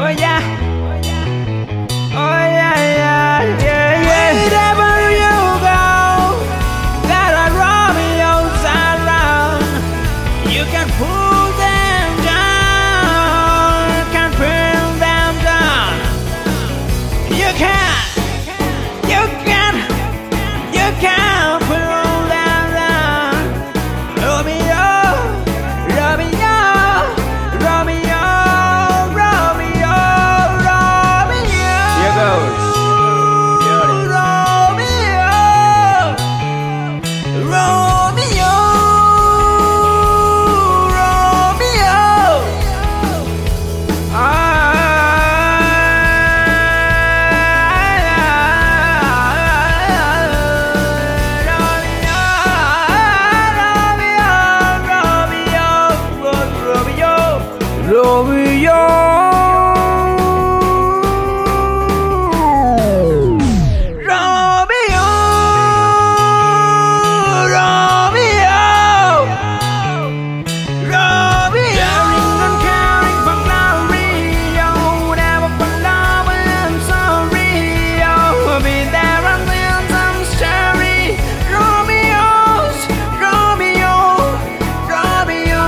Oh yeah, oh yeah, yeah, yeah, yeah. Wherever you go, there are Romeos around. You can pull them down, you can pull them down. You can pull them down. Romeo, Romeo, Romeo, Romeo, Romeo. Here goes. Romeo, Romeo, Romeo. Romeo, Romeo, Romeo, Romeo. Caring and caring for glory, oh, never for love and sorry, oh, be there until some story. Romeo's, Romeo, Romeo.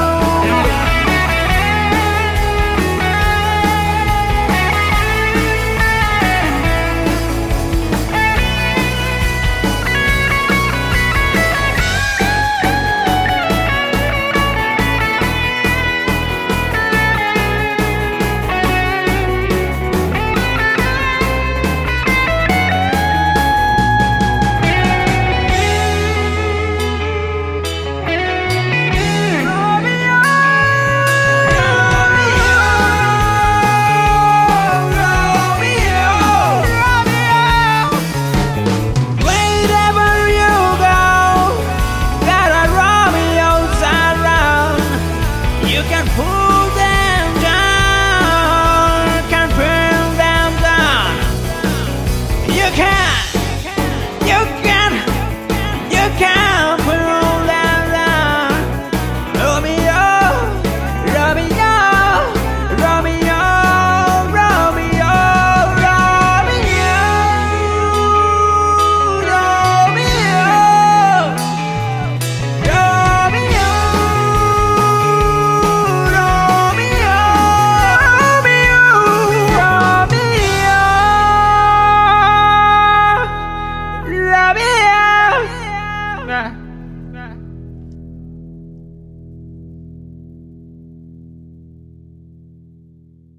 You can pull